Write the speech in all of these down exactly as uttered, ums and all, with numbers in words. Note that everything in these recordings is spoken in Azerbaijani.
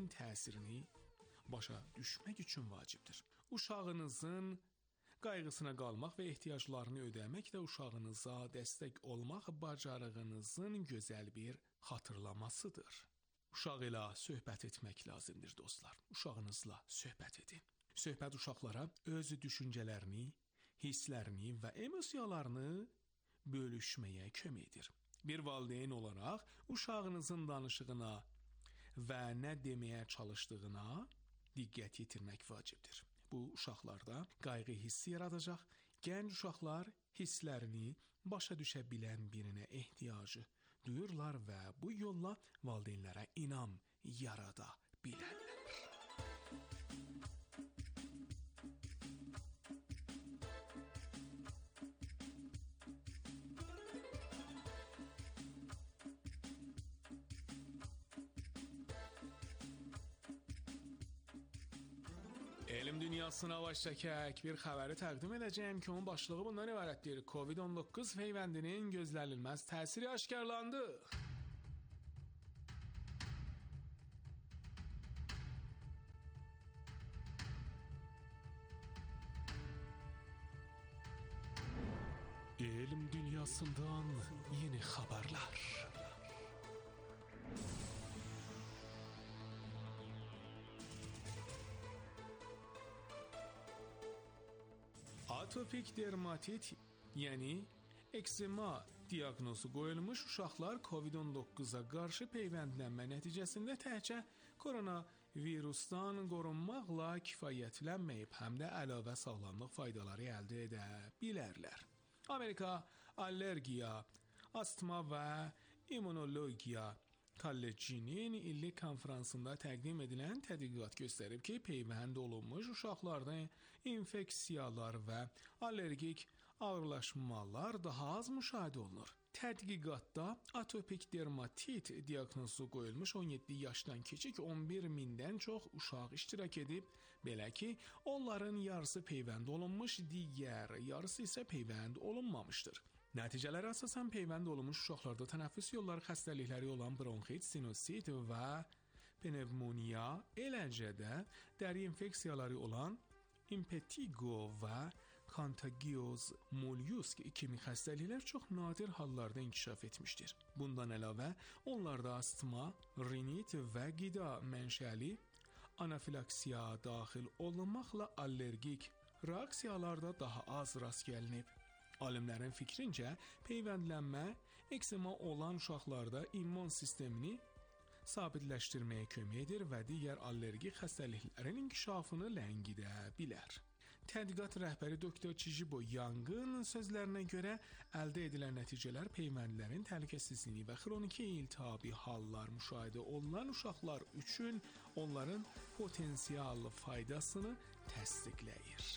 peyvəndlərin təsirini başa düşmək üçün vacibdir. Uşağınızın qayğısına qalmaq və ehtiyaclarını ödəmək də uşağınıza dəstək olmaq bacarığınızın gözəl bir xatırlamasıdır. Uşaq ilə söhbət etmək lazımdır dostlar. Uşağınızla söhbət edin. Söhbət uşaqlara öz düşüncələrini, hisslərini və emosiyalarını bölüşməyə kömək edir. Bir valideyn olaraq uşağınızın danışığına və nə deməyə çalışdığına diqqət yetirmək vacibdir. Bu uşaqlarda qayğı hissi yaradacaq. Gənc uşaqlar hisslərini başa düşə bilən birinə ehtiyacı duyurlar və bu yolla valideynlərə inam yarada bilərlər. Elm dünyasına baş çəkək bir xəbəri təqdim edəcəyəm ki, onun başlığı bundan ibarətdir. kovid on doqquz peyvəndinin gözlənilməz təsiri aşkarlandı. Elm dünyasından yeni xəbərlər. Atopik dermatit, yəni ekzema diaqnozu qoyulmuş uşaqlar kovid on doqquza qarşı peyvəndlənmə nəticəsində təkcə koronavirusdan qorunmaqla kifayətlənməyib, həm də əlavə sağlamlıq faydaları əldə edə bilərlər. Amerika Allergiya, Astma və İmmunologiya Kollecinin illik konfransında təqdim edilən tədqiqat göstərib ki, peyvənd olunmuş uşaqlarda infeksiyalar və allergik ağırlaşmalar daha az müşahidə olunur. Tədqiqatda atopik dermatit diaqnozu qoyulmuş on yeddi yaşdan kiçik on bir mindən çox uşaq iştirak edib, belə ki, onların yarısı peyvənd olunmuş, digər yarısı isə peyvənd olunmamışdır. Nəticələrə əsasən peyvənd olunmuş uşaqlarda tənəffüs yolları xəstəlikləri olan bronxit, sinusit və pnevmoniya, eləcə də dəri infeksiyaları olan impetigo və kontagioz mollyusk kimi xəstəliklər çox nadir hallarda inkişaf etmişdir. Bundan əlavə, onlarda astma, rinit və qida mənşəli anafilaksiya daxil olmaqla allergik reaksiyalarda daha az rast gəlinib. Alimlərin fikrincə, peyvəndlənmə ekzema olan uşaqlarda immun sistemini sabitləşdirməyə kömək edir və digər allergik xəstəliklərin inkişafını ləngidə bilər. Tədqiqat rəhbəri doktor Chijibo Yangın sözlərinə görə əldə edilən nəticələr peyvəndlərin təhlükəsizliyini və xroniki iltihabi hallar müşahidə olunan uşaqlar üçün onların potensial faydasını təsdiqləyir.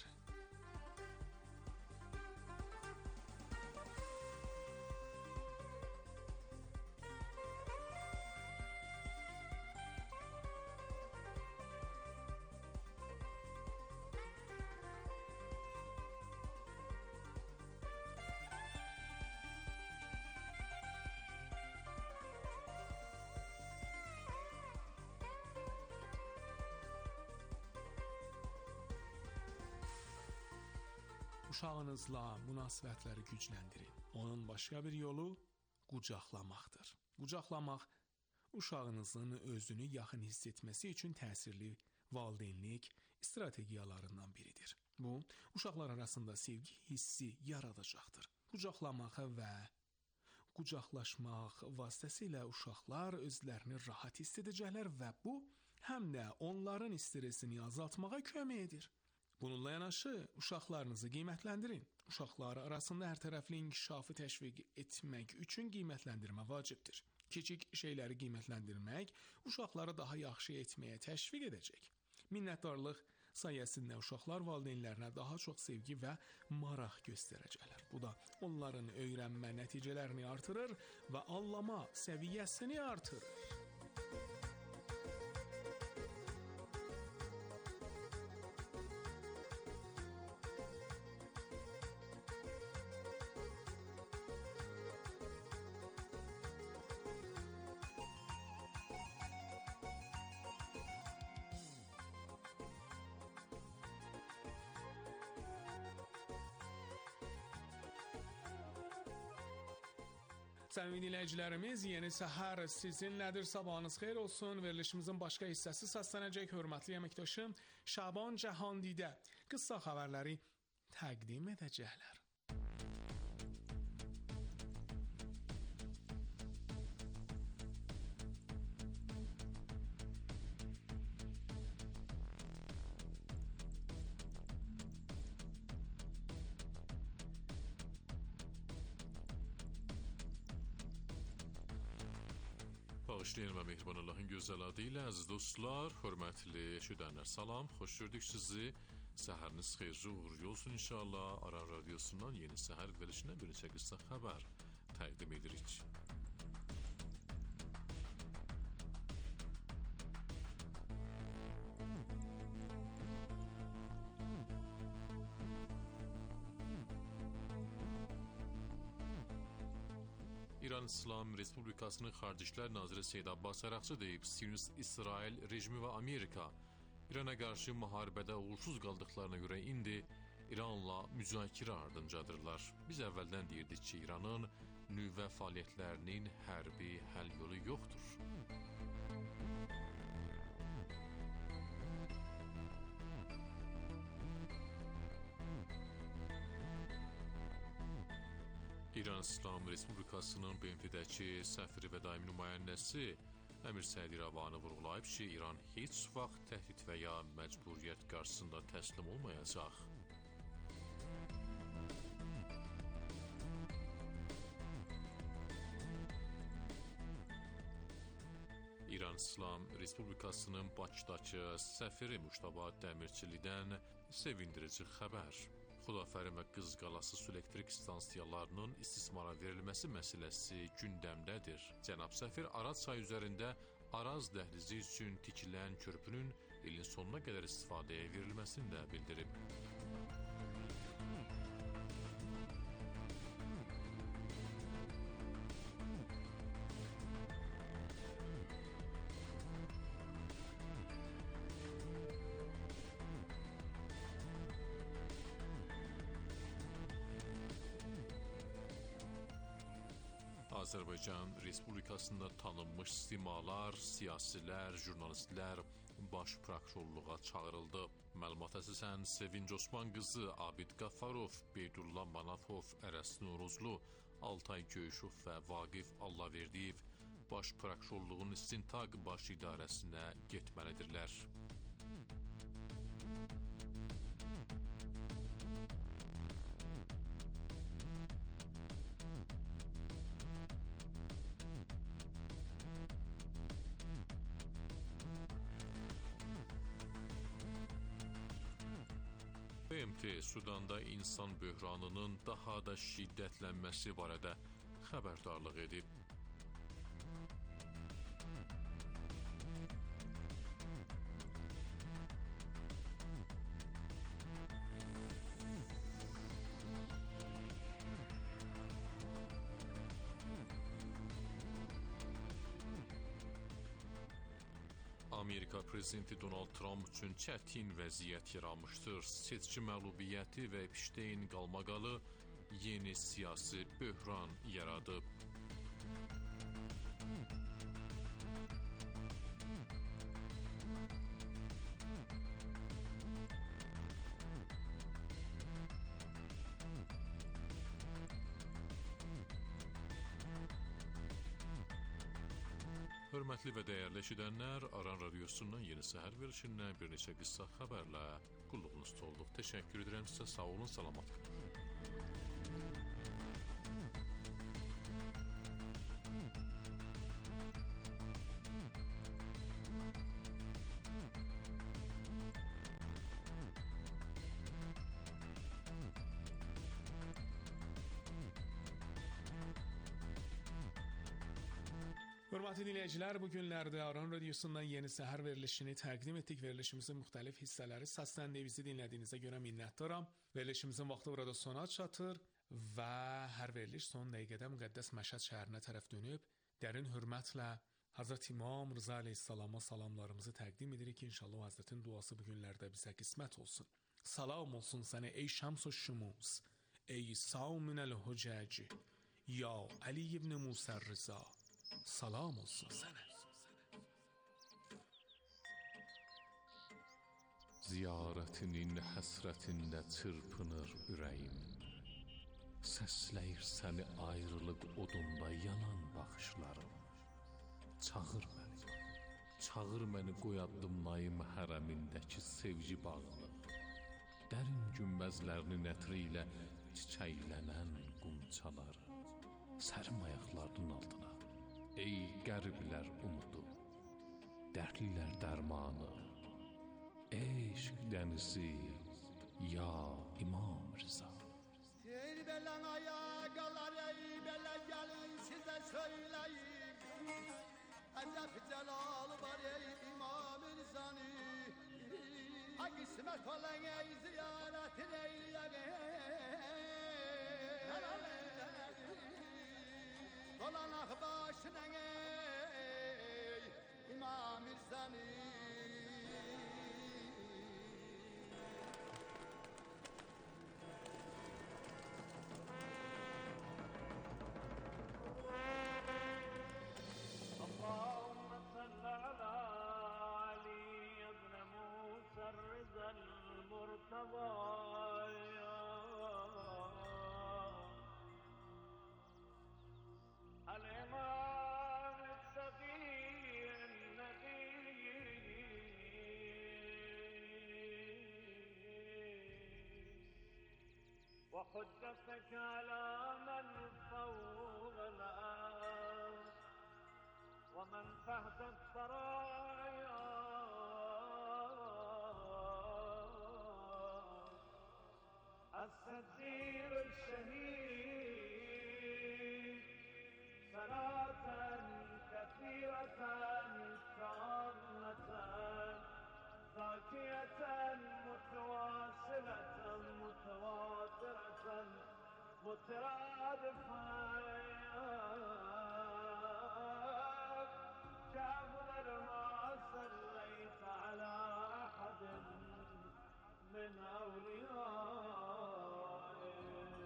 Uşağınızla münasibətləri gücləndirin. Onun başqa bir yolu qucaqlamaqdır. Qucaqlamaq uşağınızın özünü yaxın hiss etməsi üçün təsirli valideynlik strategiyalarından biridir. Bu, uşaqlar arasında sevgi hissi yaradacaqdır. Qucaqlamaq və qucaqlaşmaq vasitəsilə uşaqlar özlərini rahat hiss edəcəklər və bu, həm də onların stresini azaltmağa kömək edir. Bununla yanaşı, uşaqlarınızı qiymətləndirin. Uşaqlar arasında hərtərəfli inkişafı təşviq etmək üçün qiymətləndirmə vacibdir. Kiçik şeyləri qiymətləndirmək uşaqları daha yaxşı etməyə təşviq edəcək. Minnətdarlıq sayəsində uşaqlar valideynlərinə daha çox sevgi və maraq göstərəcəklər. Bu da onların öyrənmə nəticələrini artırır və anlama səviyyəsini artırır. Sevgili dinləyicilərimiz, yeni səhər sizin nədir? Sabahınız xeyir olsun. Verilişimizin başqa hissəsi səslənəcək. Hörmətli əməkdaşım Şaban Cahandidə qısa xəbərləri təqdim edəcəklər. Bağışlayın və mehriban Allahın gözəl adı ilə əziz dostlar, hörmətli eşidənlər, salam, xoş gördük sizi. Səhəriniz xeyirli, uğurlu olsun inşallah. Aran Radiosundan yeni səhər verilişinə bir neçə qısa xəbər təqdim edirik. İran İslam Respublikasının Xarici İşlər Naziri Seyid Abbas Əraqçı deyib, Siyonist İsrail rejimi və Amerika İrana qarşı müharibədə uğursuz qaldıqlarına görə indi İranla müzakirə ardınca-dırlar. Biz əvvəldən deyirdik ki, İranın nüvə fəaliyyətlərinin hərbi həll yolu yoxdur. İran İslam Respublikasının B M T-dəki səfiri və daimi nümayəndəsi Əmir Səid İrəvani vurğulayıb ki, İran heç vaxt təhdid və ya məcburiyyət qarşısında təslim olmayacaq. İran İslam Respublikasının Bakıdakı səfiri Müştəba Dəmirçilidən sevindirici xəbər. Xudafərin və Qızqalası su elektrik stansiyalarının istismara verilməsi məsələsi gündəmdədir. Cənab səfir Araz çayı üzərində Araz dəhlizi üçün tikilən körpünün ilin sonuna qədər istifadəyə verilməsini də bildirib. Azərbaycan Respublikasında tanınmış simalar, siyasilər, jurnalistlər baş prokurorluğa çağırıldı. Məlumata əsasən Sevinc Osman qızı Abid Qafarov, Beydullah Manafov, Ərəs Nuruzlu, Altay Göyüşov və Vaqif Allahverdiyev baş prokurorluğun istintaq baş idarəsinə getməlidirlər. B M T Sudanda insan böhranının daha da şiddətlənməsi barədə xəbərdarlıq edib. Amerika prezidenti Donald Trump üçün çətin vəziyyət yaranmışdır. Seçki məğlubiyyəti və Epstein qalmaqalı yeni siyasi böhran yaradıb. Hörmətli və dəyərli eşidənlər, Aran Radiosundan yeni səhər verilişindən bir neçə qısa xəbərlə qulluğunuzda olduq. Təşəkkür edirəm sizə, sağ olun, salamat qalın. Hörmətli dinləyicilər, bu günlərdə Aran Radiosundan yeni səhər verilişini təqdim etdik. Verilişimizin müxtəlif hissələri səsləndiyi bizi dinlədiyinizə görə minnətdaram. Verilişimizin vaxtı burada sona çatır və hər veriliş son dəqiqədə müqəddəs Məşhəd şəhərinə tərəf dönüb dərin hörmətlə Hazreti İmam Rıza əleyhissalama salamlarımızı təqdim edirik ki, inşallah Həzrətin duası bu günlərdə bizə qismət olsun. Salam olsun sənə ey Şəms-ü Şümuz, ey Savmunəl Hücəc, Ya Ali ibn Musa Rıza, salam olsun sənə. Ziyarətinin həsrətində çırpınır ürəyim. Səsləyir səni ayrılıq odunda yanan baxışlarım. Çağır məni, çağır məni qoy addımlayım hərəmindəki sevgi bağını. Dərin günbəzlərinin ətri ilə çiçəklənən qumçaları. Sərim ayaqlarının altına, ey qəriblər umudu, dərdlilər dərmanı. Eşq dənizi, ya İmam Rıza. Ey belən ayaqlar, ey belə gəlin sizə söyləyim. Əcəb cəlalı var ey İmam Rıza'nın. Ay qismət olan ey ziyarətin eyləyək. Dolanaq başına ey İmam Rıza'nın. وحجتك على من فوق الأرض ومن تحت الثرايا الستير الشهيد صلاة كثيرة كاملة زاكية متواصلة متواترة مترادفة كأفضل ما صليت على أحد من أوليائك.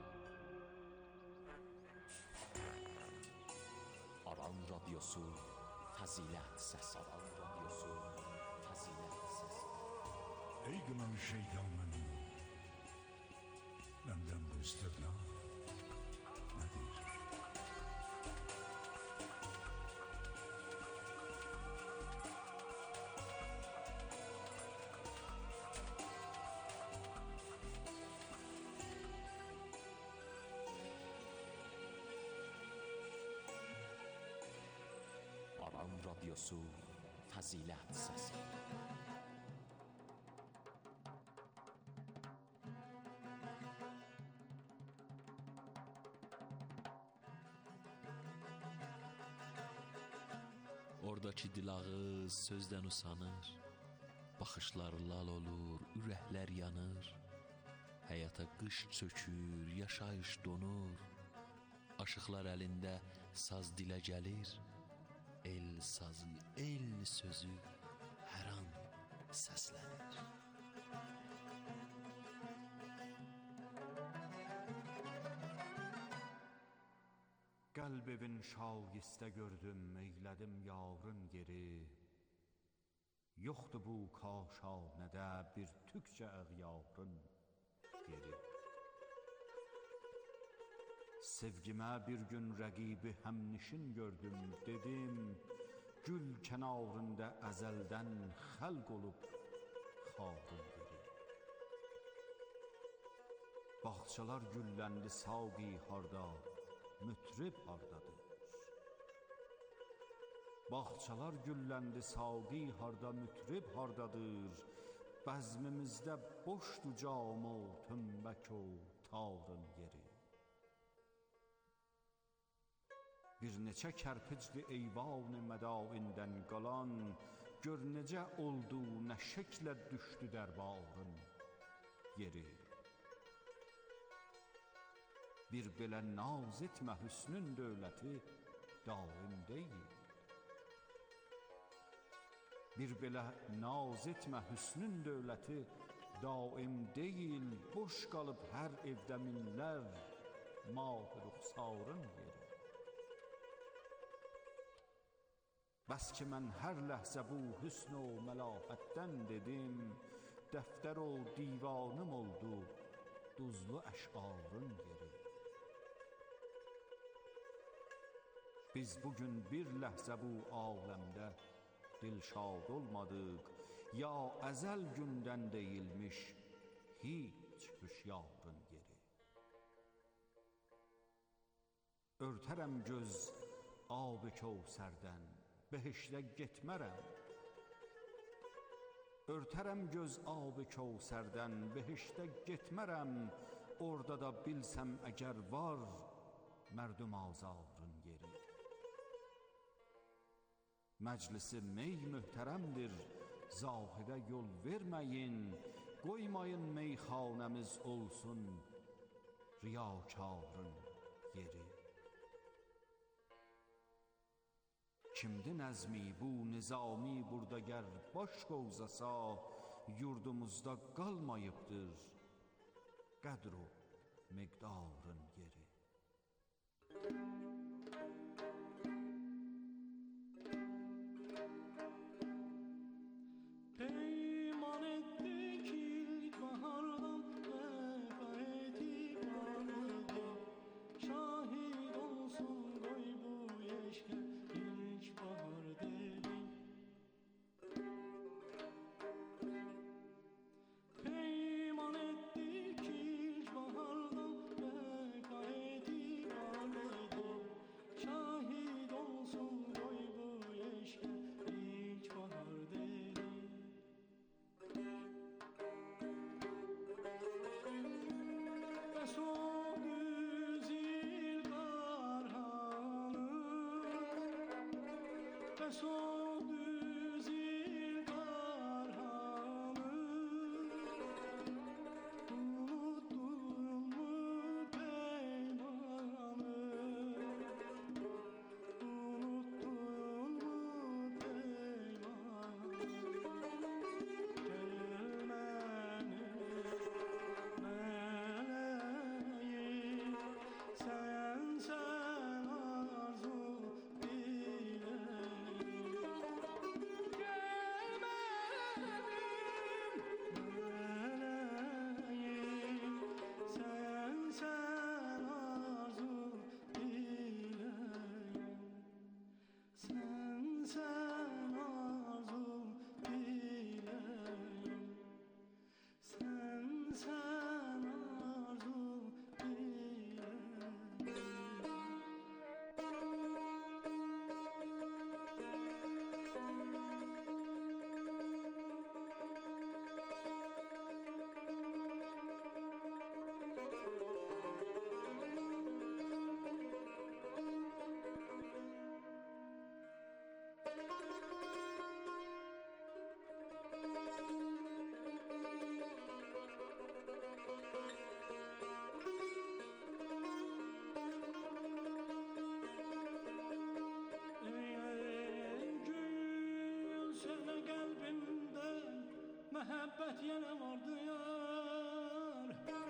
Aran Radyosu Fəzilət Səsi. Aran Radyosu Fəzilət Səsi. Ey qınan şeytanın, məndən bu istirna nədir? Aran Radyosu Fəzilət Səsi. Oradakı dilağız sözdən usanır, baxışlar lal olur, ürəklər yanır. Həyata qış çökür, yaşayış donur. Aşıqlar əlində saz dilə gəlir. El sazı, el sözü hər an səslənir. Qəlb evin şagistə gördüm, eylədim yarın yeri. Yoxdur bu kaşanədə bir tükcə əğyarın yeri. Sevgimə bir gün rəqibi həmnişin gördüm, dedim, gül kənarında əzəldən xəlq olub xarın yeri. Bağçalar gülləndi saqi harda, mütrib hardadır? Bağçalar gülləndi saqi harda, mütrib hardadır? Bəzmimizdə boşdu cam o tümbək o tarın yeri. Bir neçə kərpicli eyvan-ı mədavindən qalan, gör necə oldu, nə şəklə düşdü dərbarın yeri. Bir belə naz etmə hüsnün dövləti daim deyil. Bir belə naz etmə hüsnün dövləti daim deyil. Boş qalıb hər evdə minlər mah-ı ruxsarın yeri. Bəs ki mən hər ləhzə bu hüsn o məlahətdən dedim, dəftər o divanım oldu duzlu əşarın yeri. Biz bugün bir ləhzə bu aləmdə dilşad olmadıq, ya əzəl gündən deyilmiş hiç hüşyarın yeri. Örtərəm göz ab-ı kəvsərdən, behişdə getmərəm. Örtərəm göz ab-ı kəvsərdən, behişdə getmərəm. Orada da bilsəm əgər var mərdüm azarın yeri. Məclisi mey möhtərəmdir, zahidə yol verməyin. Qoymayın meyxanəmiz olsun riyakarın yeri. Kimdi nəzmi bu nizami burada gər baş qovzasa, yurdumuzda qalmayıbdır qədr o miqdarın yeri. Peyman ettik ilk bahardan vefa etibarlıdır. Şahit olsun qoy bu yeşke ilk bahar dedim. Peyman ettik ilk bahardan vefa etibarlıdır. Şahit olsun qoy bu yeşke ilk bahar dedim. Bəs o güzil qarhanı, bəs o güzil qarhanı, unuttun mu peymanı, unuttun mu peymanı? Meleğim, sen sen arzu dileğim. Gel benim meleğim, sen sen arzu dileğim. Sen sen arzu dileğim. Sen sen arzu dileğim. Ey gül, söyle kalbimde mehabbet yine vardı yar.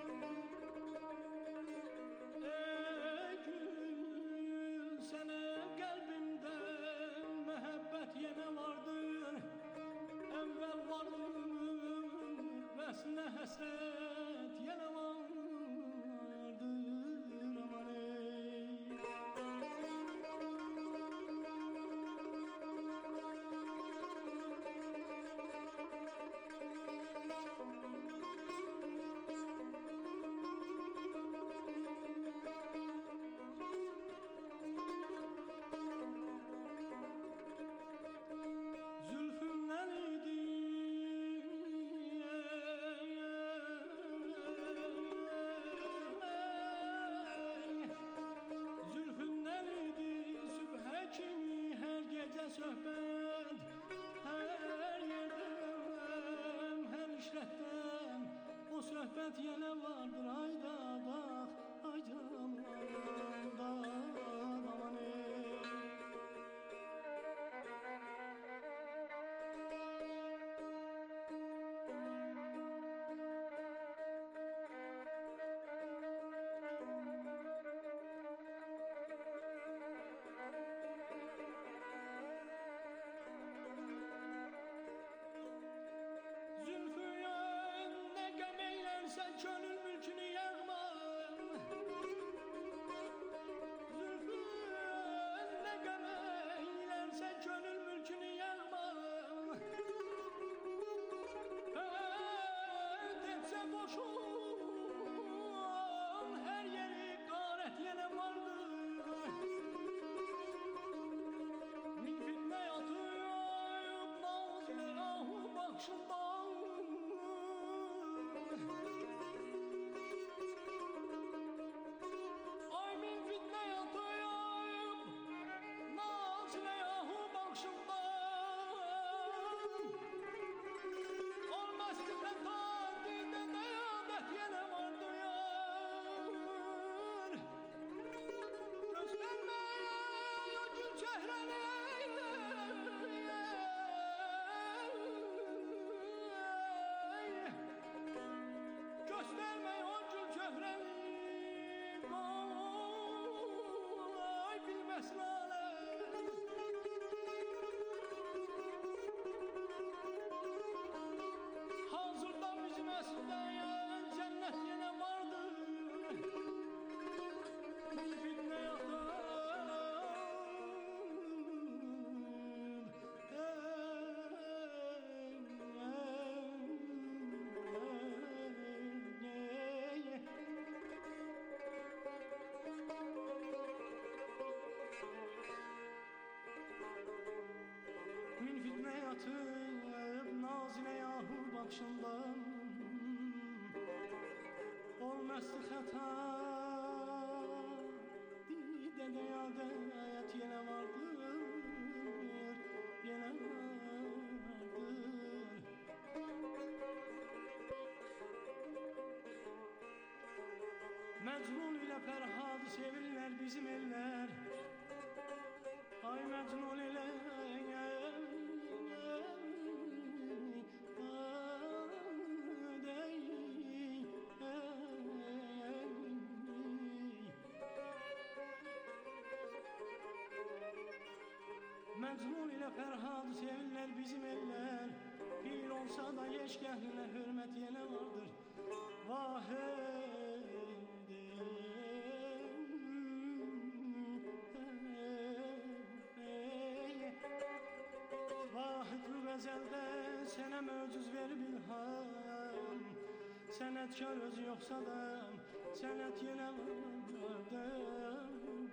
Ey gül, senin kalbimde mehabbet yine vardır. Evvel vardır, vesne hasret yine vardır. Aman ey. Zülfümden idi Zülfümden idi sübhe kimi her gece sohbet. Her yerden, her işletten o sohbet yine vardır. Hayda bak, hayda aman, aman ey. nakşından olmazdı hata. Dide adet yine vardır, yine vardır. Mecnun ile Ferhad sevirler bizim eller. Ay Mecnun ile Mecnun ile Ferhad sevirler bizim eller. Bir olsa da yeşkehline hürmet yine vardır. Vahid Vahid bu gazelde sene möcüz verib ilham. Senetkar öz yoksa da senet yine vardır.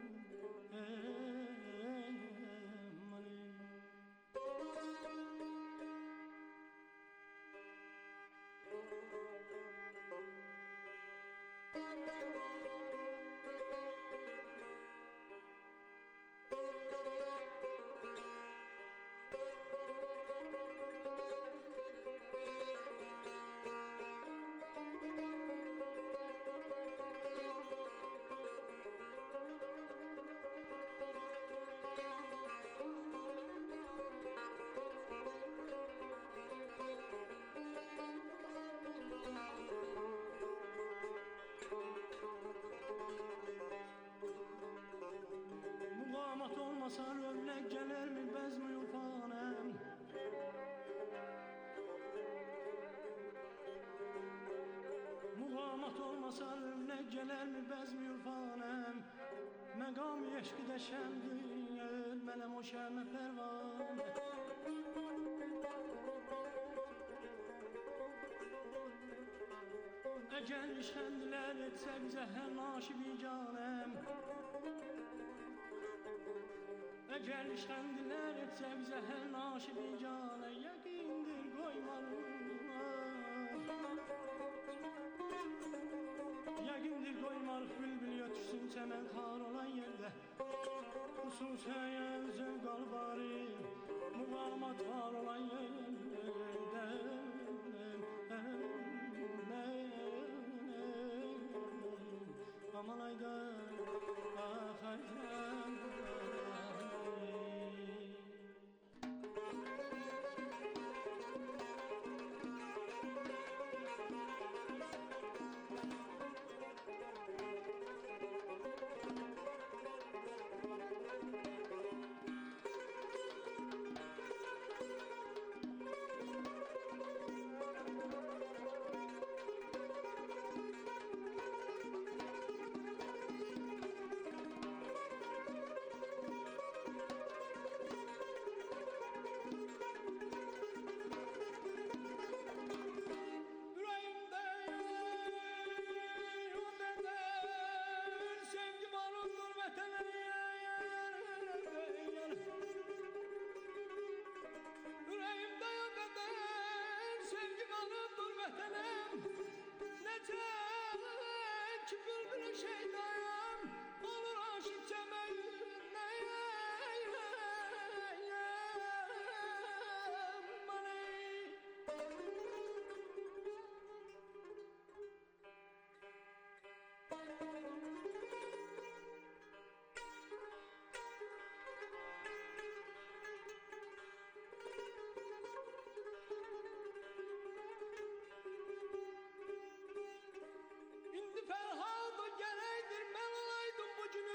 Muqamat olmasa örnek gelir mi bezmi ufanem? Muqamat olmasa örnek gelir mi bezmi ufanem? Məqam yeşkidə şəmdir, mənəm o şəmə pərvanə. Əgər işkəndilər etsə bizə hər naşi biganəm. Əgər işkəndilər etsə bizə hər naşi biganə. Yəqindir qoymarıq, yəqindir qoymarıq bülbül ötürsün çəmən xar olan yerdə. Xüsusiyə zövq albarı muğamat var olan yerdə. Aman ayda, ah ayda. İndi Ferhad o gələydir, mən olaydım bu gün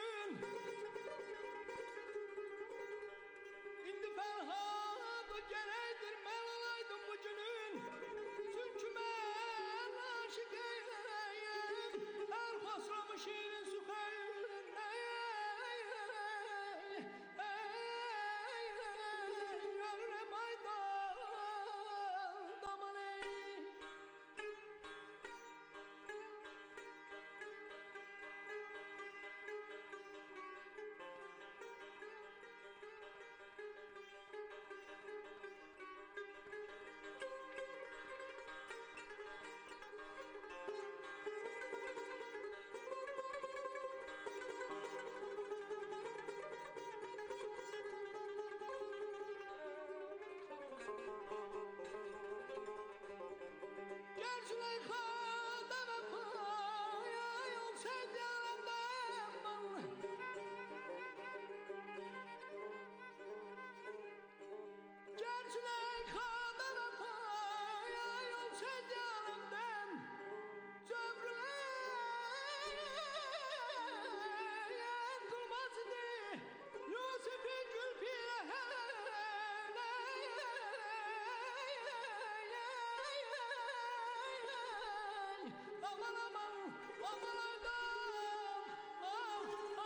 aman adam, ah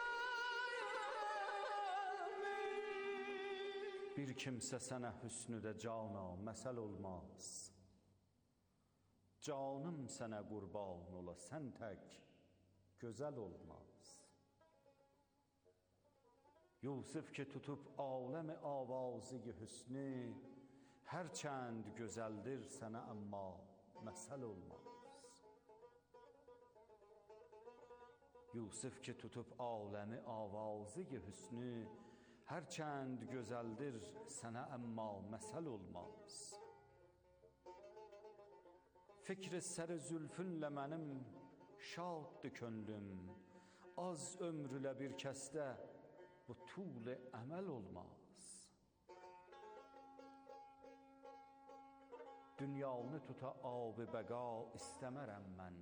aytayım. Bir kimsə sənə hüsnüdə cana məsəl olmaz. Canım sənə qurban ola, sən tək gözəl olmaz. Yusuf ki tutub aləm avazı hüsnü, hərçənd gözəldir sənə amma məsəl olmaz. Yusuf ki tutub aləmi avazı hüsnü, hərçənd gözəldir sənə amma məsəl olmaz. Fikri sər zülfünlə mənim şaddı könlüm, az ömrülə bir kəsdə bu tul əməl olmaz. Dünyanı tuta ab-ı bəqa istəmərəm mən,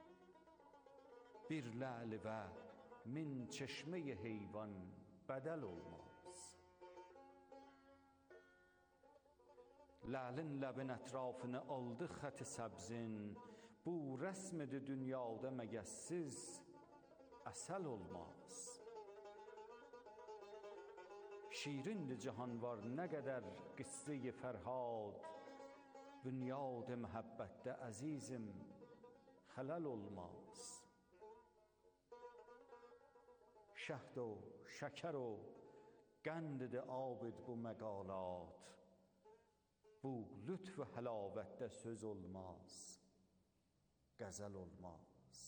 bir ləli və min çeşme-i heyvan bədəl olmaz. Ləlin ləbin ətrafını aldı xəti səbzin, bu rəsm-i dünyada məgəssiz əsəl olmaz. Şirindir cihan var nə qədər qisse-i Fərhad, bünyad məhəbbətdə əzizim xələl olmaz. Şəhd o şəkər o qənd-i abid bu məqalat, bu lütf və həlavətdə söz olmaz, qəzəl olmaz.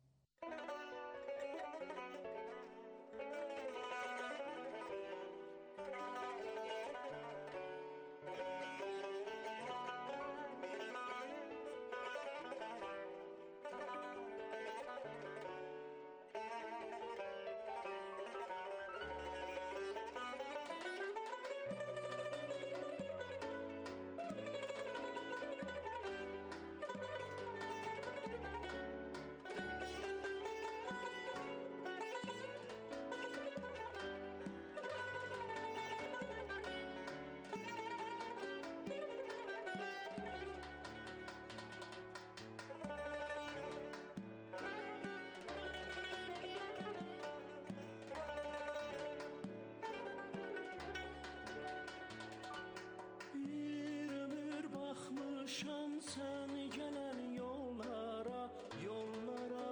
Baxmışam sən gələn yollara, yollara,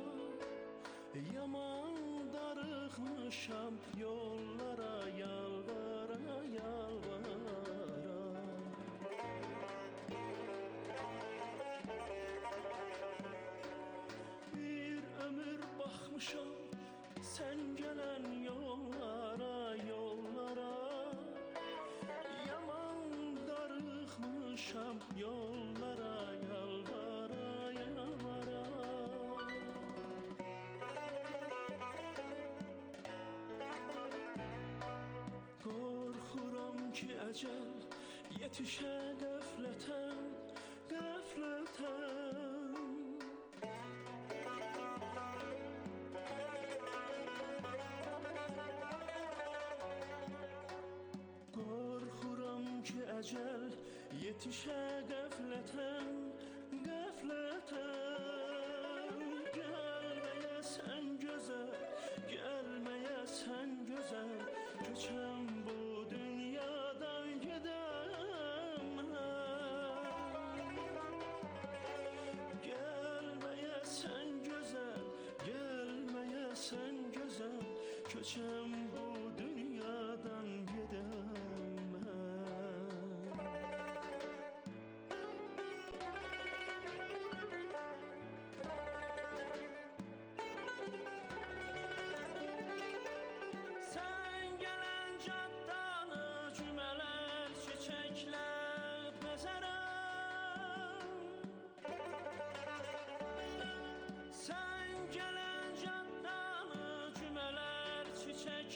yaman darıxmışam yollara, yalvara, yalvara. Bir ömür baxmışam sən gələn yollara, yollara, Şam yollara, yalvara, yalvara. Qorxuram ki əcəl yetişə qəflətən, qəflətən. Qorxuram ki əcəl yetişə qəflətən, qəflətən. Gəlməyəsən gözəl, gəlməyəsən gözəl, köçəm bu dünyadan gedəm mən. Gəlməyəsən gözəl, gəlməyəsən gözəl, köçəm bu dünyadan gedəm mən. Çiçek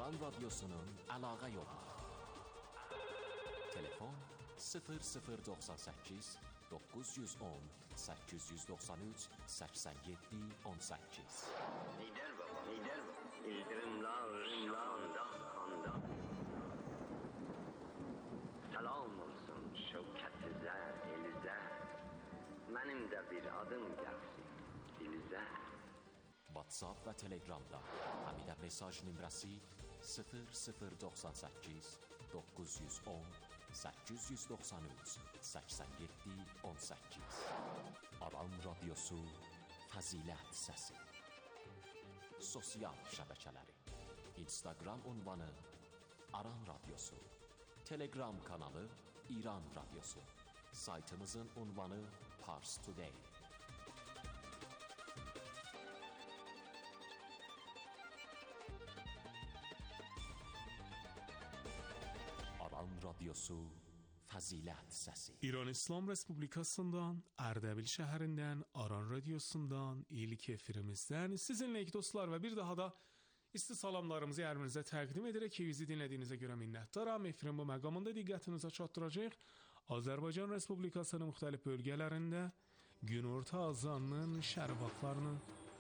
Aran Radyosu'nun əlaqə yolu. Telefon sıfır sıfır doxsan səkkiz doqquz yüz on səkkiz yüz doxsan üç səksən yeddi on səkkiz. Lider baba, lider baba. İldırımlar, ırımlar, kanda. Salam olsun şevkətizə, elizə. Mənim də bir adım gəlsin dilizə. WhatsApp və Telegramda həmidə mesaj nömrəsi sıfır sıfır doxsan səkkiz doqquz yüz on səkkiz yüz doxsan üç səksən yeddi on səkkiz. Aran Radyosu Fəzilət Səsi. Sosial şəbəkələri: Instagram ünvanı Aran Radyosu, Telegram kanalı İran Radyosu, saytımızın ünvanı Pars Today. Aran Radyosu Fəzilət Səsi. İran İslam Respublikasından, Ərdəbil şəhərindən, Aran Radyosundan, ilk efirimizdən sizinləyik dostlar və bir daha da isti salamlarımızı ərinizə təqdim edərək ki, bizi dinlədiyinizə görə minnətdaram. Efirin bu məqamında diqqətinizə çatdıracaq. Azərbaycan Respublikasının müxtəlif bölgələrində günorta azanının şərq vaxtlarını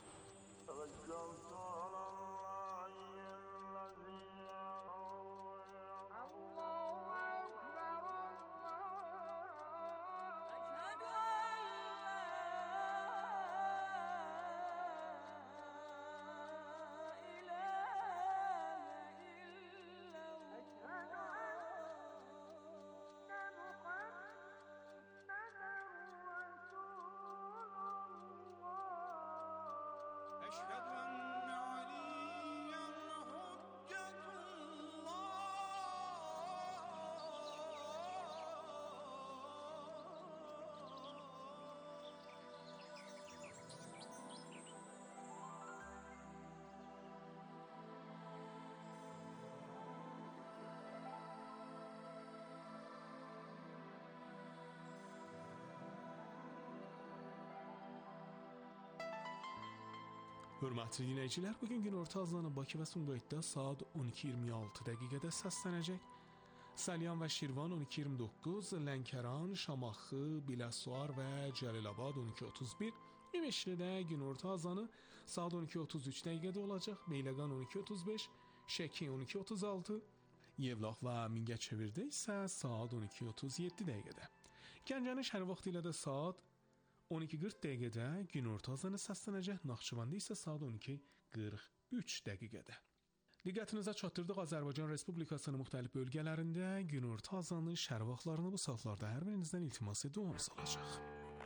Hörmətli dinləyicilər, bugün günorta azanı Bakı və Sumqayıtda saat on iki iyirmi altı dəqiqədə səslənəcək. Salyan və Şirvan on iki iyirmi doqquz, Lənkəran, Şamaxı, Biləsuvar və Cəlilabad on iki otuz bir, İmişlidə günorta azanı saat on iki otuz üç dəqiqədə olacaq. Beyləqan on iki otuz beş, Şəki on iki otuz altı, Yevlax və Mingəçevirdə isə saat on iki otuz yeddi dəqiqədə. Gəncənin şəhər vaxtı ilə də saat on iki qırx dəqiqədə günorta azanı səslənəcək. Naxçıvanda isə saat on iki qırx üç dəqiqədə. Diqqətinizə çatdırdıq, Azərbaycan Respublikasının müxtəlif bölgələrində günorta azanı şərq vaxtlarını bu saatlarda hər birinizdən iltimas ediyoruz olacaq.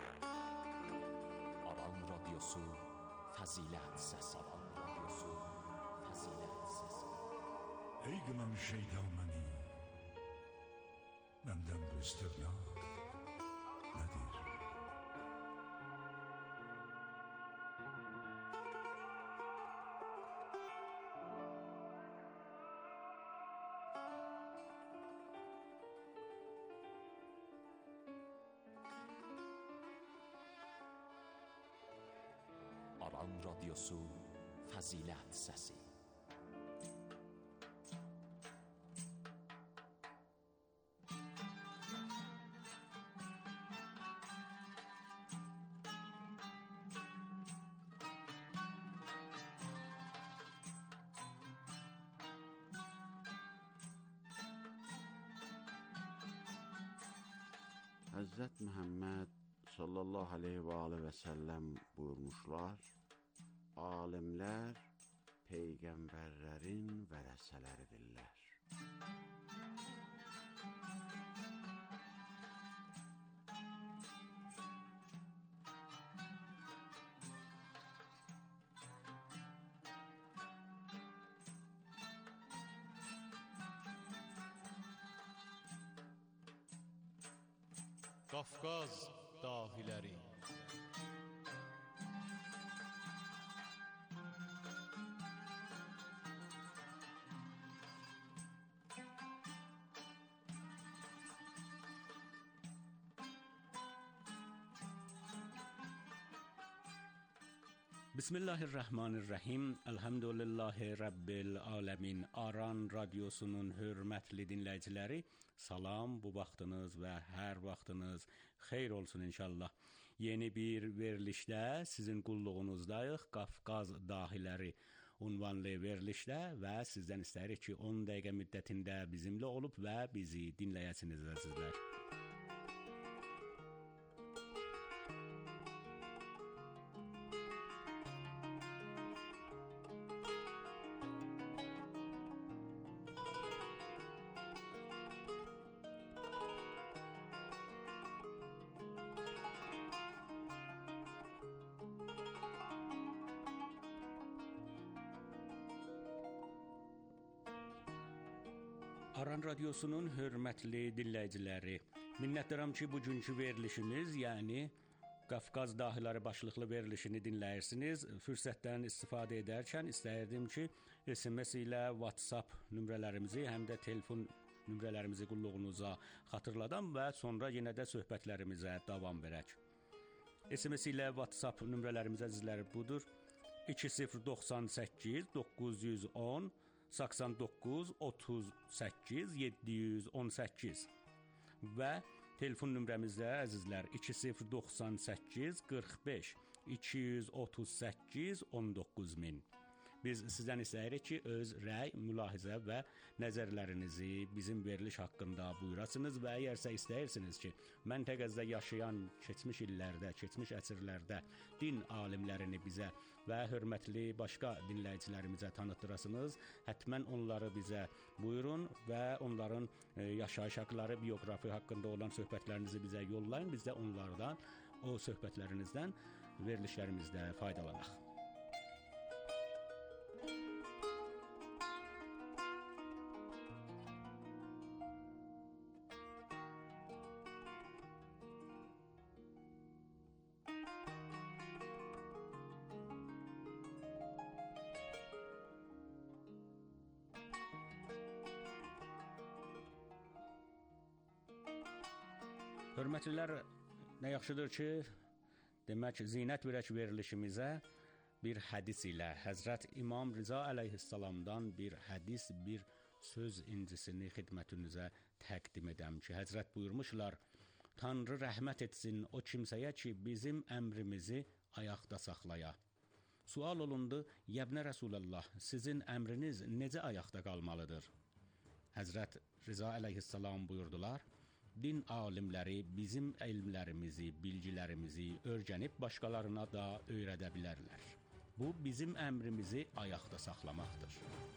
Aran Radyosu Fəzilət Səsi. Aran Radyosu Fəzilət Səsi. Ey qınan şeytan məni, məndən bu istirna nədir? Aran Radyosu Fəzilət Səsi. Həzrət Məhəmməd sallallahu aleyhi və aleyhi və səlləm buyurmuşlar: alimlər peyğəmbərlərin vərəsələridirlər. Qafqaz dahiləri. Bismillahirrahmanirrahim. Elhamdülillahi Rabbil alemin. Aran radyosunun hörmətli dinləyiciləri, salam, bu vaxtınız və hər vaxtınız xeyir olsun inşallah. Yeni bir verilişdə sizin qulluğunuzdayıq. Qafqaz dahiləri unvanlı verilişdə və sizdən istəyirik ki, on dəqiqə müddətində bizimlə olub və bizi dinləyəsiniz əzizlər. Aran radyosunun hörmətli dinləyiciləri, minnətdaram ki, bugünkü verilişimiz, yəni Qafqaz dahiləri başlıqlı verilişini dinləyirsiniz. Fürsətdən istifadə edərkən istəyirdim ki, S M S ilə WhatsApp nömrələrimizi, həm də telefon nömrələrimizi qulluğunuza xatırladam və sonra yenə də söhbətlərimizə davam verək. S M S ilə WhatsApp nömrələrimiz əzizlər budur: iki sıfır doxsan səkkiz doqquz yüz on saksan doqquz otuz səkkiz yeddi yüz on səkkiz və telefon nömrəmizdə əzizlər iki sıfır doxsan səkkiz qırx beş iki yüz otuz səkkiz on doqquz min. Biz sizdən istəyirik ki, öz rəy, mülahizə və nəzərlərinizi bizim veriliş haqqında buyurasınız və əgərsə istəyirsiniz ki, məntəqədə yaşayan keçmiş illərdə, keçmiş əsrlərdə din alimlərini bizə və hörmətli başqa dinləyicilərimizə tanıtdırasınız, həttəmən onları bizə buyurun və onların e, yaşayış haqqları, bioqrafi haqqında olan söhbətlərinizi bizə yollayın. Biz də onlardan, o söhbətlərinizdən verilişlərimizdə faydalanaq. Hörmətlilər, nə yaxşıdır ki, demək zinət verək verilişimizə bir hədis ilə Həzrət İmam Rıza əleyhissalamdan bir hədis, bir söz incisini xidmətinizə təqdim edəm ki, Həzrət buyurmuşlar: Tanrı rəhmət etsin o kimsəyə ki, bizim əmrimizi ayaqda saxlaya. Sual olundu: Yəbnə Rəsulallah, sizin əmriniz necə ayaqda qalmalıdır? Həzrət Rıza əleyhissalam buyurdular: Din alimləri bizim elmlərimizi, bilgilərimizi öyrənib başqalarına da öyrədə bilərlər. Bu, bizim əmrimizi ayaqda saxlamaqdır.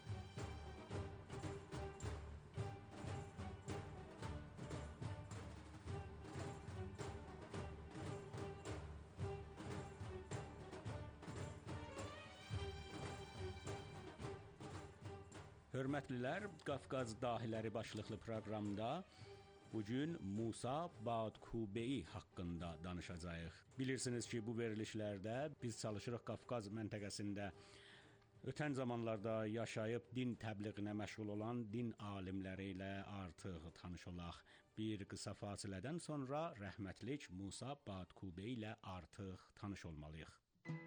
Hörmətlilər, Qafqaz dahiləri başlıqlı proqramda bugün Musa Badkubeyi haqqında danışacağıq. Bilirsiniz ki, bu verilişlərdə biz çalışırıq Qafqaz məntəqəsində ötən zamanlarda yaşayıb din təbliğinə məşğul olan din alimləri ilə artıq tanış olaq. Bir qısa fasilədən sonra rəhmətlik Musa Badkubeyi ilə artıq tanış olmalıyıq.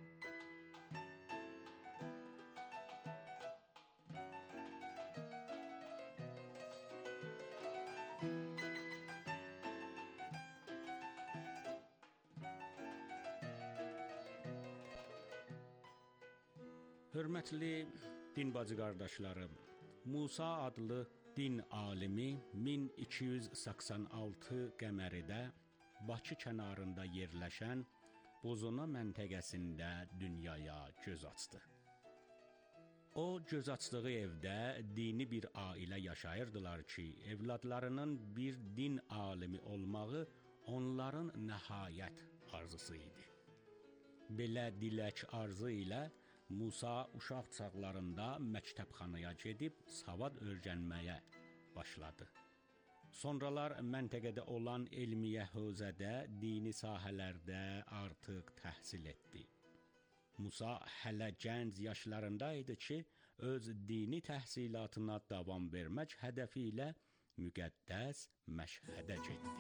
Hörmətli din bacı qardaşlarım, Musa adlı din alimi min iki yüz səksən altı qəməridə Bakı kənarında yerləşən Bozona məntəqəsində dünyaya göz açdı. O göz açdığı evdə dini bir ailə yaşayırdılar ki, evladlarının bir din alimi olmağı onların nəhayət arzusu idi. Belə dilək arzu ilə Musa uşaq çağlarında məktəbxanaya gedib savad öyrənməyə başladı. Sonralar məntəqədə olan elmiyə hövzədə dini sahələrdə artıq təhsil etdi. Musa hələ gənc yaşlarında idi ki, öz dini təhsilatına davam vermək hədəfi ilə müqəddəs Məşhədə getdi.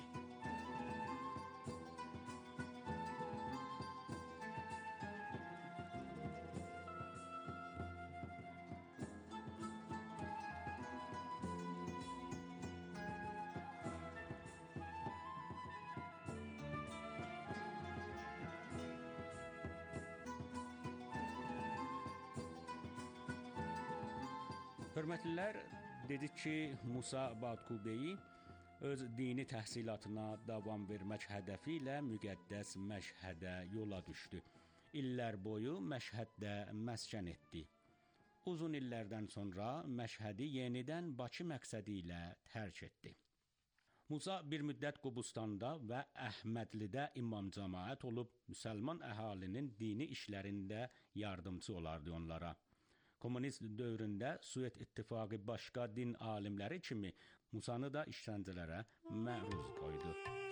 Hörmətlilər, dedik ki, Musa Badkubeyi öz dini təhsilatına davam vermək hədəfi ilə müqəddəs Məşhədə yola düşdü. İllər boyu Məşhəddə məskən etdi. Uzun illərdən sonra Məşhədi yenidən Bakı məqsədi ilə tərk etdi. Musa bir müddət Qobustanda və Əhmədlidə imam cəmaət olub, müsəlman əhalinin dini işlərində yardımçı olardı onlara. Komünist dövründə Sovet İttifaqı başqa din alimləri kimi Musanı da işgəncələrə məruz qoydu.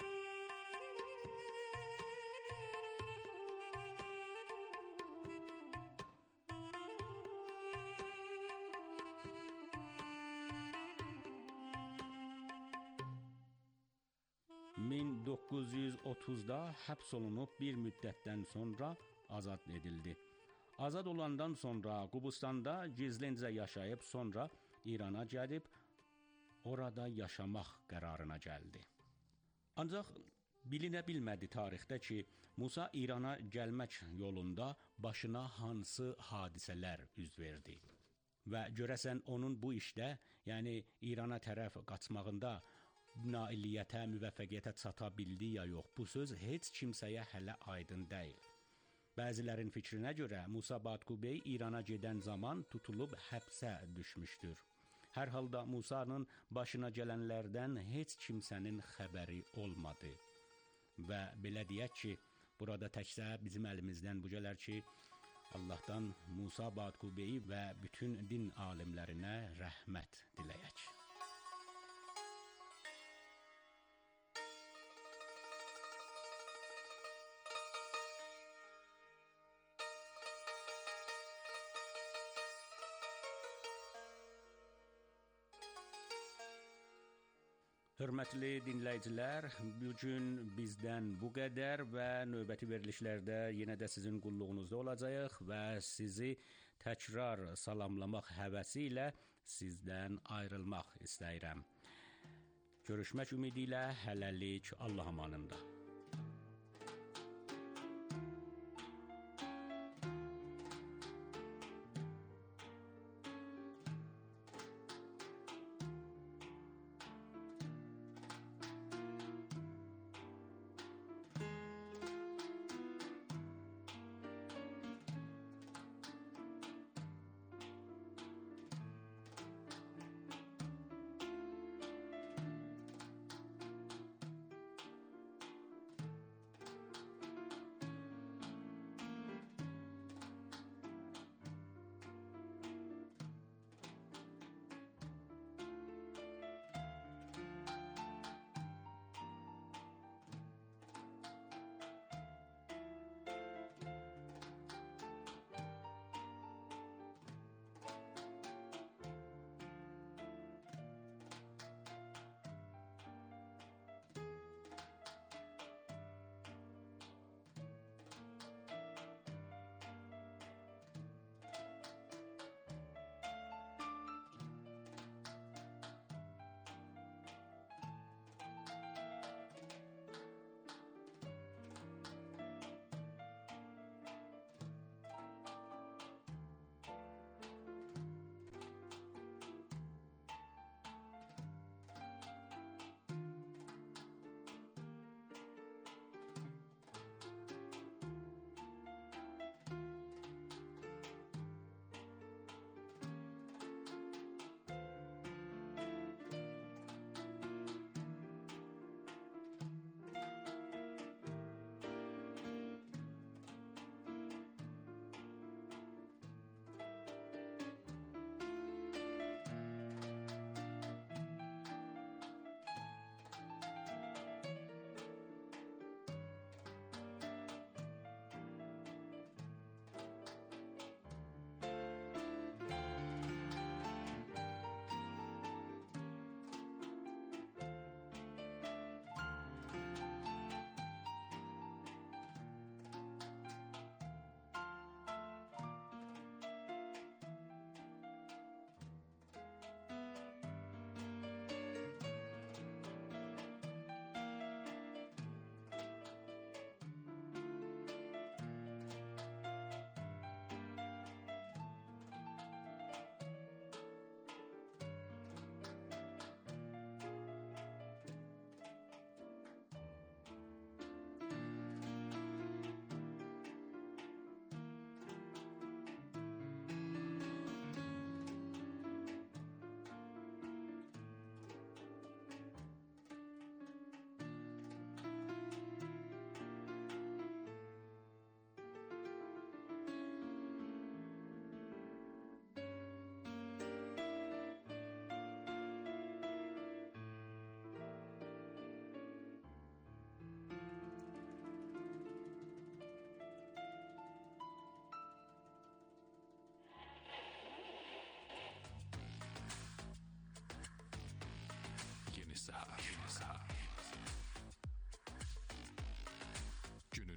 min doqquz yüz otuzda həbs olunub bir müddətdən sonra azad edildi. Azad olandan sonra Qobustanda gizlincə yaşayıb, sonra İrana gəlib, orada yaşamaq qərarına gəldi. Ancaq bilinə bilmədi tarixdə ki, Musa İrana gəlmək yolunda başına hansı hadisələr üz verdi. Və görəsən onun bu işdə, yəni İrana tərəf qaçmağında nailiyyətə, müvəffəqiyyətə çata bildi ya yox, bu söz heç kimsəyə hələ aydın deyil. Bəzilərin fikrinə görə Musa Badkubey İrana gedən zaman tutulub həbsə düşmüşdür. Hər halda Musanın başına gələnlərdən heç kimsənin xəbəri olmadı. Və belə deyək ki, burada təkcə bizim əlimizdən bu gələr ki, Allahdan Musa Badkubeyi və bütün din alimlərinə rəhmət diləyək. Hörmətli dinləyicilər, bugün bizdən bu qədər və növbəti verilişlərdə yenə də sizin qulluğunuzda olacağıq və sizi təkrar salamlamaq həvəsi ilə sizdən ayrılmaq istəyirəm. Görüşmək ümidi ilə hələlik Allah amanında.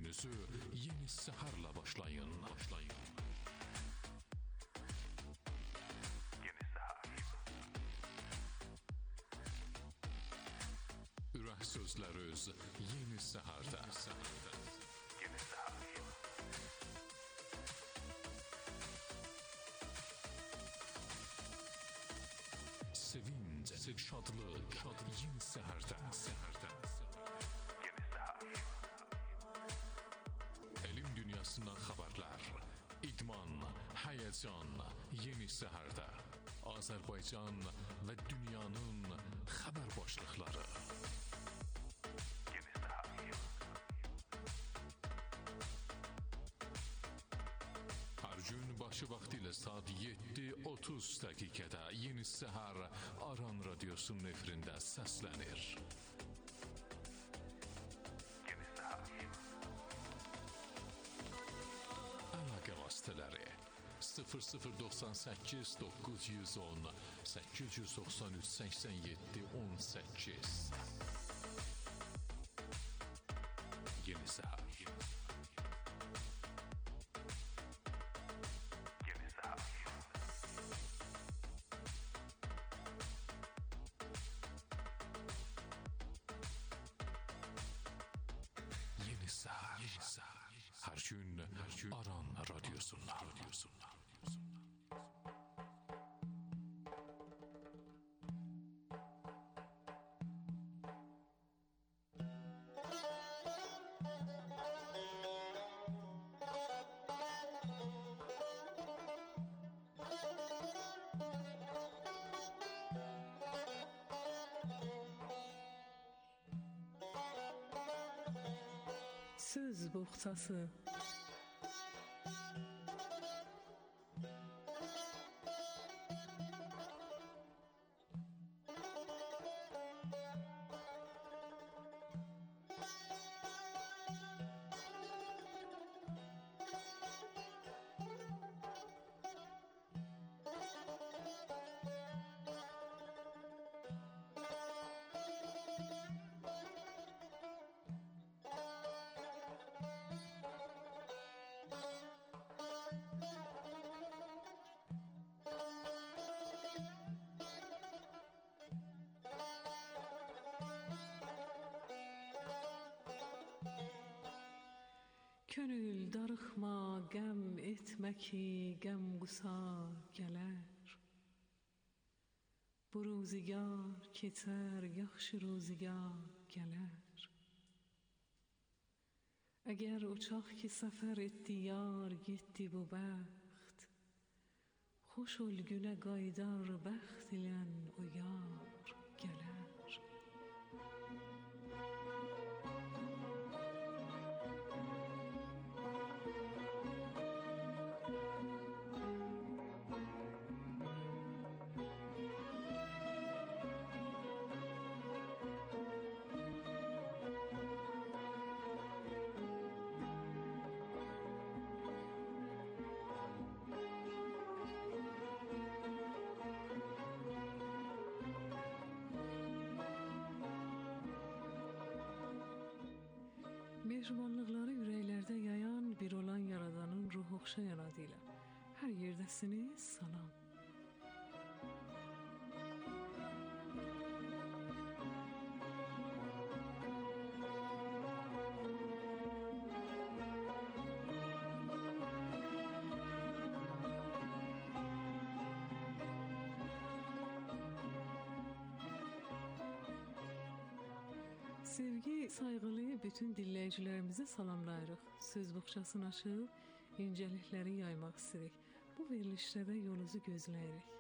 gününüzü yeni seherle başlayın. Başlayın. Yeni seher. Ürək sözləriniz yeni seherdə. Yeni seher. Sevinç, şadlıq, yeni seherdə. Seherdə. Yeni seher. Elm dünyasından xəbərlər, idman, həyəcan, yeni seherdə. Azərbaycan və dünyanın xəbər başlıqları. Yeni seher. Hər gün başı vaxtı ilə saat yeddi otuz dəqiqədə Yeni Səhər Aran Radiosunun efirində səslənir. Yeni Səhər. Əlaqə vasitələri sıfır sıfır doxsan səkkiz doqquz yüz on səkkiz yüz doxsan üç səksən yeddi on səkkiz. Yeni Səhər. Hər gün, hər gün Aran Radiosundan. Radiosundan. Söz boğçası. Könül darıxma, qəm etmə ki, qəm qusar gələr. Bu ruzigar keçər, yaxşı ruzigar gələr. Əgər uçaq ki səfər etdi yar, getdi bu bəxt. Xoş ol günə qaydar, bəxt ilən o yar gələr. Mehribanlıqları ürəklərdə yayan bir olan Yaradanın ruh oxşayan adıyla hər yerdəsiniz, salam. Sevgi, sayğılı bütün dinləyicilərimizə salamlayırıq. Söz boğçasını açıb, incəlikləri yaymaq istəyirik. Bu verilişdə də yolunuzu gözləyirik.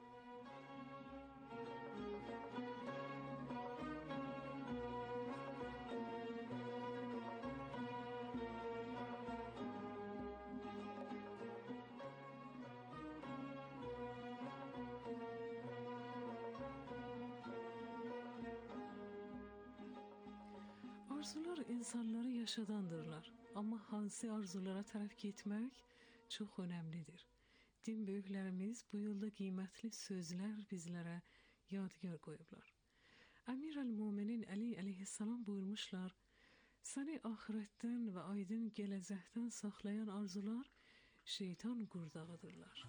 Arzular insanları yaşadandırlar. Amma hansı arzulara tərəf getmək çox önəmlidir. Din böyüklərimiz bu yolda qiymətli sözlər bizlərə yadigar qoyublar. Əmir əl-Müminin Əli əleyhissalam buyurmuşlar, Səni axirətdən və aydın gələcəkdən saxlayan arzular şeytan qurdağıdırlar.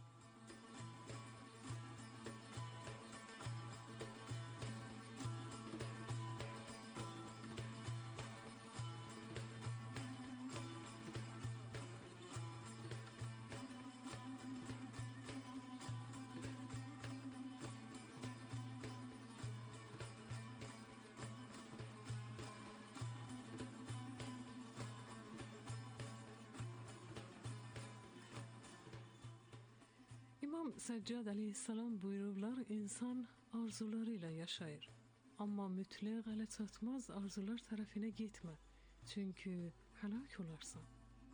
İmam Səccad əleyhissalam buyururlar, insan arzularıyla yaşayır. Amma mütləq ələ çatmaz arzular tərəfinə getmə. Çünki həlak olarsan.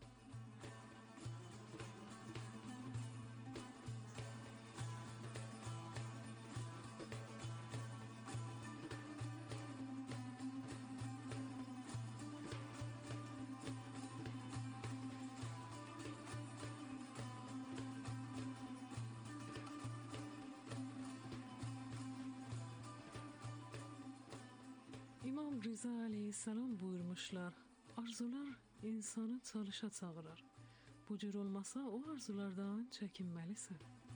İmam Rıza aleyhissalam buyurmuşlar, arzular insanı çalışa çağırır. Bu cür olmasa o arzulardan çəkinməlisən.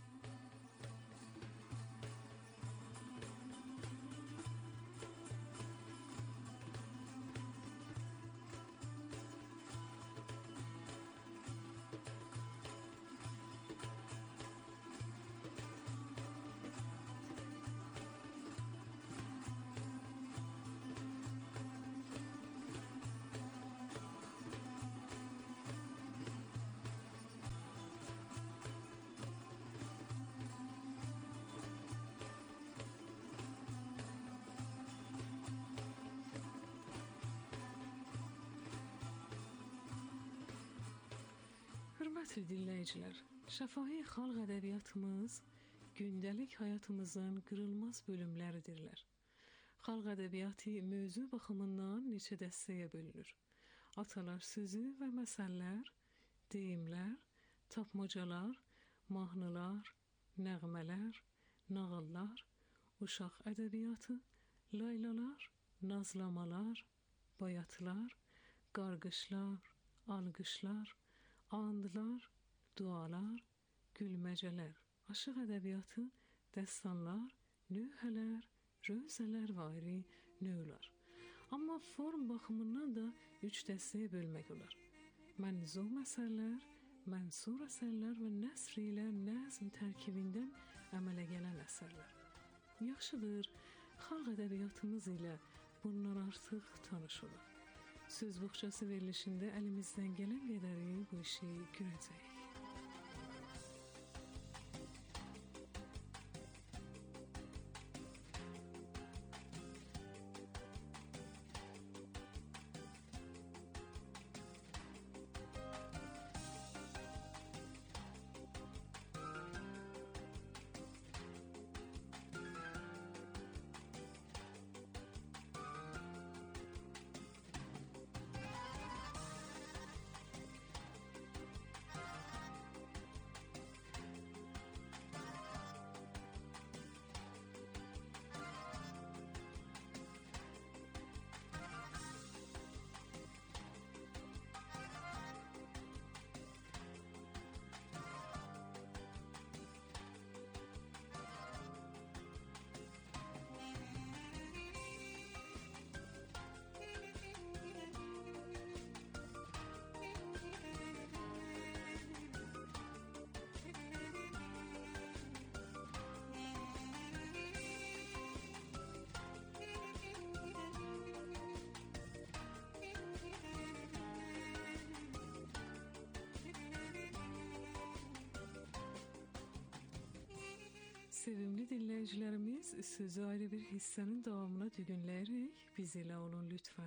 Hörmətli dinləyicilər, şəfahi xalq ədəbiyyatımız gündəlik həyatımızın qırılmaz bölümləridirlər. Xalq ədəbiyyatı mövzu baxımından neçə dəstəyə bölünür. Atalar sözü və məsəllər, deyimlər, tapmacalar, mahnılar, nəğmələr, nağıllar, uşaq ədəbiyyatı, laylalar, nazlamalar, bayatlar, qarqışlar, alqışlar, andlar, dualar, gülməcələr, aşıq ədəbiyyatı, dəstanlar, nühələr, rövzələr və ayrı növlər. Amma form baxımından da üç dəstəyə bölmək olar. Mənzum əsərlər, mənsur əsərlər və nəsr ilə nəzm tərkibindən əmələ gələn əsərlər. Yaxşıdır, xalq ədəbiyyatımız ilə bunlar artıq tanış olaq. Söz boğçası verilişində əlimizdən gələn qədəri bu işi görəcəyik. Sevimli dinləyicilərimiz, sözü ayrı bir hissənin davamına düğünləyərək biz ilə olun lütfən.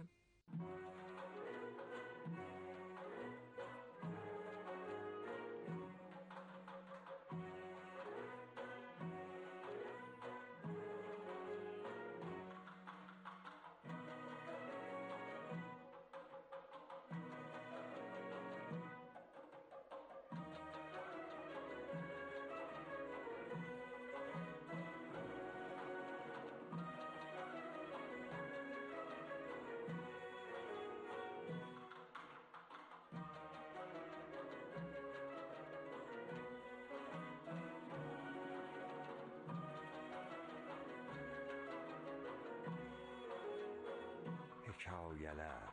gələr.